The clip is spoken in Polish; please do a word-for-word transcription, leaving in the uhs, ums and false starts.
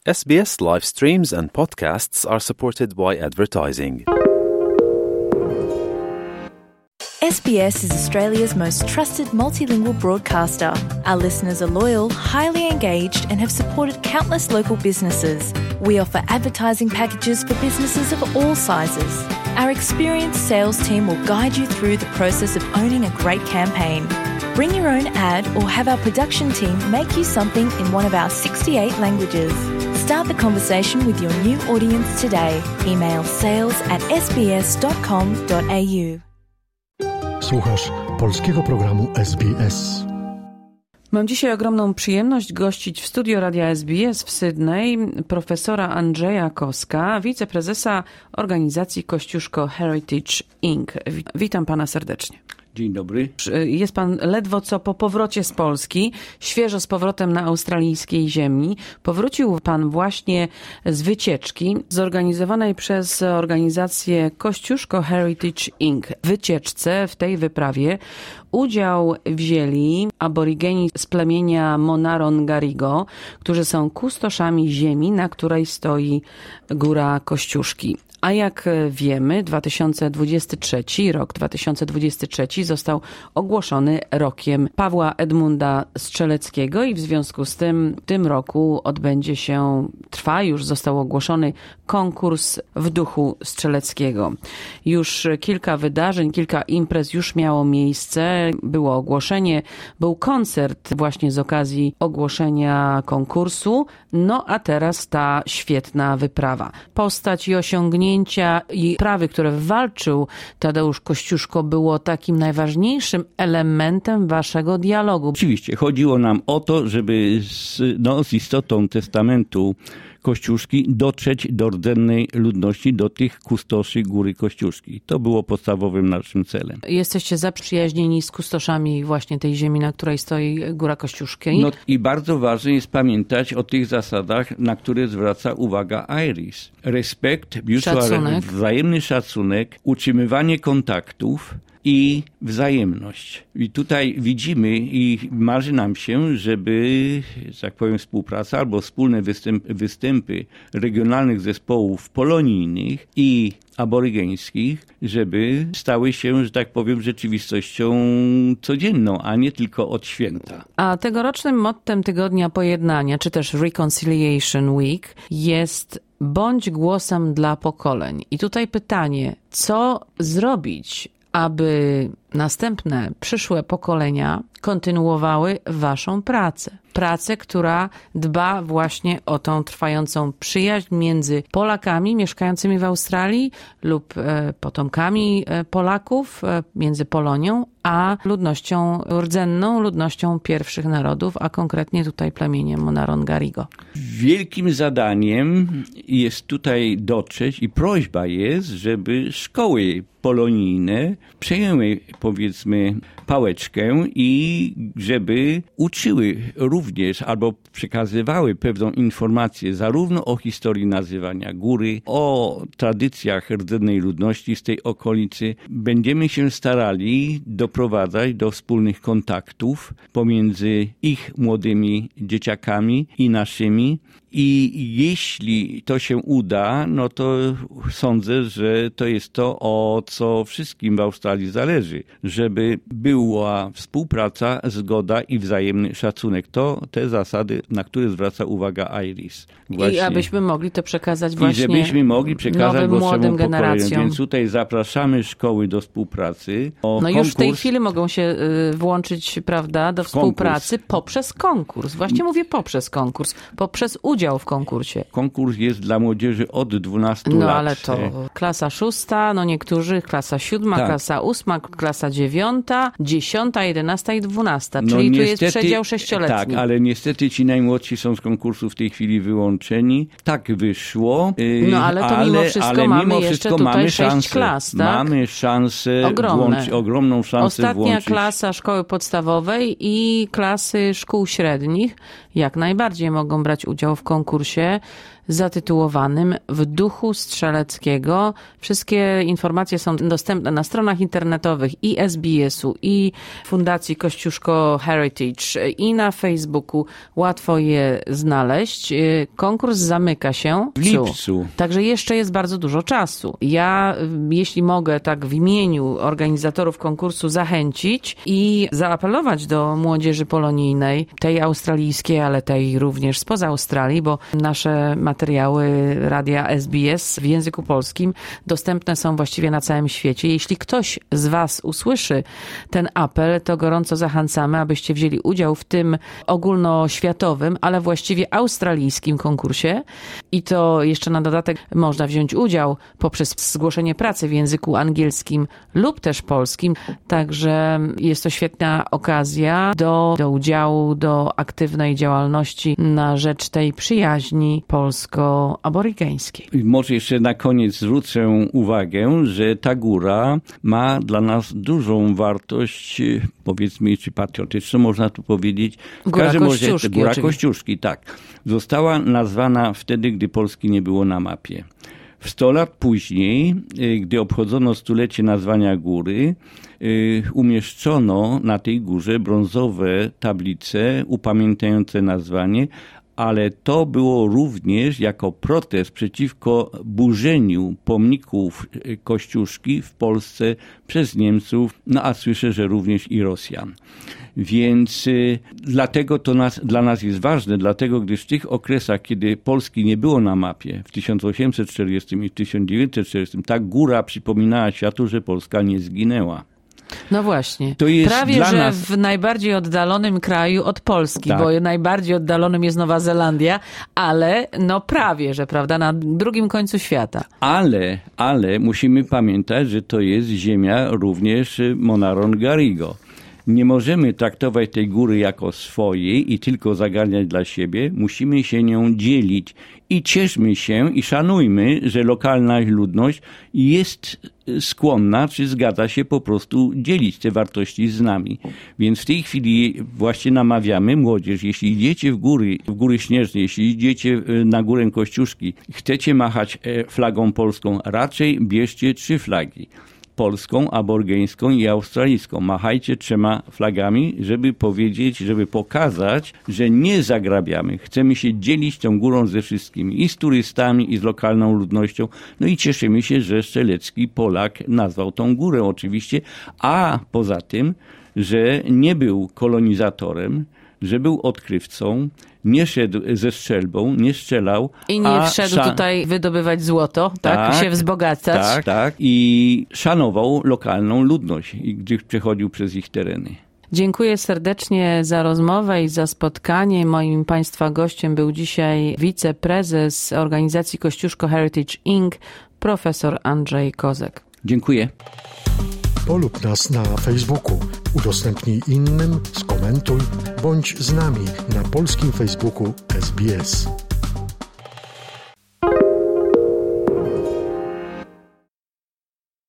S B S live streams and podcasts are supported by advertising. S B S is Australia's most trusted multilingual broadcaster. Our listeners are loyal, highly engaged, and have supported countless local businesses. We offer advertising packages for businesses of all sizes. Our experienced sales team will guide you through the process of owning a great campaign. Bring your own ad or have our production team make you something in one of our sixty-eight languages. Start the conversation with your new audience today. Email sales at s b s dot com dot a u. Słuchasz polskiego programu S B S. Mam dzisiaj ogromną przyjemność gościć w studio Radia S B S w Sydney profesora Andrzeja Koska, wiceprezesa organizacji Kościuszko Heritage Incorporated. Witam pana serdecznie. Dzień dobry. Jest pan ledwo co po powrocie z Polski, świeżo z powrotem na australijskiej ziemi. Powrócił pan właśnie z wycieczki zorganizowanej przez organizację Kościuszko Heritage Incorporated. W wycieczce, w tej wyprawie udział wzięli aborigeni z plemienia Monarongarigo, którzy są kustoszami ziemi, na której stoi Góra Kościuszki. A jak wiemy, dwa tysiące dwudziesty trzeci, rok dwa tysiące dwudziesty trzeci został ogłoszony rokiem Pawła Edmunda Strzeleckiego i w związku z tym w tym roku odbędzie się, trwa już, został ogłoszony konkurs w duchu Strzeleckiego. Już kilka wydarzeń, kilka imprez już miało miejsce, było ogłoszenie, był koncert właśnie z okazji ogłoszenia konkursu, no a teraz ta świetna wyprawa. Postać i osiągnięcia i sprawy, które walczył Tadeusz Kościuszko, było takim najważniejszym elementem waszego dialogu. Oczywiście, chodziło nam o to, żeby z, no, z istotą testamentu Kościuszki dotrzeć do rdzennej ludności, do tych kustoszy Góry Kościuszki. To było podstawowym naszym celem. Jesteście zaprzyjaźnieni z kustoszami właśnie tej ziemi, na której stoi Góra Kościuszki. No i bardzo ważne jest pamiętać o tych zasadach, na które zwraca uwagę Iris. Respekt, szacunek. Wzajemny szacunek, utrzymywanie kontaktów i wzajemność. I tutaj widzimy i marzy nam się, żeby, że tak powiem, współpraca albo wspólne występ, występy regionalnych zespołów polonijnych i aborygeńskich, żeby stały się, że tak powiem, rzeczywistością codzienną, a nie tylko od święta. A tegorocznym mottem Tygodnia Pojednania, czy też Reconciliation Week jest bądź głosem dla pokoleń. I tutaj pytanie, co zrobić, aby następne, przyszłe pokolenia kontynuowały waszą pracę. Pracę, która dba właśnie o tą trwającą przyjaźń między Polakami mieszkającymi w Australii lub e, potomkami e, Polaków, e, między Polonią a ludnością rdzenną, ludnością pierwszych narodów, a konkretnie tutaj plemieniem Monarongarigo. Wielkim zadaniem jest tutaj dotrzeć i prośba jest, żeby szkoły polonijne przejęły, powiedzmy, pałeczkę i żeby uczyły również albo przekazywały pewną informację zarówno o historii nazywania góry, o tradycjach rdzennej ludności z tej okolicy. Będziemy się starali doprowadzać do wspólnych kontaktów pomiędzy ich młodymi dzieciakami i naszymi. I jeśli to się uda, no to sądzę, że to jest to, o co wszystkim w Australii zależy. Żeby była współpraca, zgoda i wzajemny szacunek. To te zasady, na które zwraca uwagę Iris. Właśnie. I abyśmy mogli to przekazać właśnie I żebyśmy mogli przekazać nowym, młodym generacjom. Więc tutaj zapraszamy szkoły do współpracy. O no konkurs. Już w tej chwili mogą się włączyć, prawda, do współpracy konkurs. Poprzez konkurs. Właśnie mówię poprzez konkurs. Poprzez udział w konkursie. Konkurs jest dla młodzieży od dwunastu no, lat. No ale to klasa szósta, no niektórzy klasa siódma, tak. Klasa ósma, klasa dziewiąta, dziesiąta, jedenasta i dwunasta. No czyli niestety, tu jest przedział sześcioletni. Tak, ale niestety ci najmłodsi są z konkursu w tej chwili wyłączeni. Tak wyszło. No ale to ale, mimo wszystko ale mamy mimo jeszcze wszystko tutaj mamy sześć szansę, klas, tak? Mamy szansę włączyć, ogromną szansę Ostatnia włączyć. klasa szkoły podstawowej i klasy szkół średnich jak najbardziej mogą brać udział w konkursie zatytułowanym W duchu Strzeleckiego. Wszystkie informacje są dostępne na stronach internetowych i S B S-u, i Fundacji Kościuszko Heritage, i na Facebooku. Łatwo je znaleźć. Konkurs zamyka się w lipcu. Także jeszcze jest bardzo dużo czasu. Ja, jeśli mogę tak w imieniu organizatorów konkursu zachęcić i zaapelować do młodzieży polonijnej, tej australijskiej, ale tej również spoza Australii, bo nasze materiały radia S B S w języku polskim dostępne są właściwie na całym świecie. Jeśli ktoś z Was usłyszy ten apel, to gorąco zachęcamy, abyście wzięli udział w tym ogólnoświatowym, ale właściwie australijskim konkursie. I to jeszcze na dodatek można wziąć udział poprzez zgłoszenie pracy w języku angielskim lub też polskim. Także jest to świetna okazja do, do udziału, do aktywnej działalności na rzecz tej przyjaźni polsko-aborygeńskiej. Może jeszcze na koniec zwrócę uwagę, że ta góra ma dla nas dużą wartość, powiedzmy, czy patriotyczną, można tu powiedzieć. W Góra każdym Kościuszki. Razie, Góra oczywiście. Kościuszki, tak. Została nazwana wtedy, gdy Polski nie było na mapie. W sto lat później, gdy obchodzono stulecie nazwania góry, umieszczono na tej górze brązowe tablice upamiętniające nazwanie, ale to było również jako protest przeciwko burzeniu pomników Kościuszki w Polsce przez Niemców, no a słyszę, że również i Rosjan. Więc y, dlatego to nas, dla nas jest ważne, dlatego gdyż w tych okresach, kiedy Polski nie było na mapie, w tysiąc osiemset czterdziestym i tysiąc dziewięćset czterdziestym, ta góra przypominała światu, że Polska nie zginęła. No właśnie. To jest Prawie, dla że nas... w najbardziej oddalonym kraju od Polski, Tak. bo najbardziej oddalonym jest Nowa Zelandia, ale no prawie, że prawda, na drugim końcu świata. Ale, ale musimy pamiętać, że to jest ziemia również Monaron Garrigo. Nie możemy traktować tej góry jako swojej i tylko zagarniać dla siebie. Musimy się nią dzielić i cieszmy się i szanujmy, że lokalna ludność jest skłonna, czy zgadza się po prostu dzielić te wartości z nami. Więc w tej chwili właśnie namawiamy młodzież, jeśli idziecie w góry, w góry śnieżne, jeśli idziecie na górę Kościuszki, chcecie machać flagą polską, raczej bierzcie trzy flagi. Polską, aborygeńską i australijską. Machajcie trzema flagami, żeby powiedzieć, żeby pokazać, że nie zagrabiamy. Chcemy się dzielić tą górą ze wszystkimi. I z turystami, i z lokalną ludnością. No i cieszymy się, że Strzelecki Polak nazwał tą górę oczywiście. A poza tym, że nie był kolonizatorem, że był odkrywcą, nie szedł ze strzelbą, nie strzelał. I nie a wszedł szan- tutaj wydobywać złoto, tak? Tak, Się wzbogacać. Tak, tak. I szanował lokalną ludność, gdy przechodził przez ich tereny. Dziękuję serdecznie za rozmowę i za spotkanie. Moim Państwa gościem był dzisiaj wiceprezes organizacji Kościuszko Heritage Incorporated, profesor Andrzej Kozek. Dziękuję. Polub nas na Facebooku, udostępnij innym, skomentuj, bądź z nami na polskim Facebooku S B S.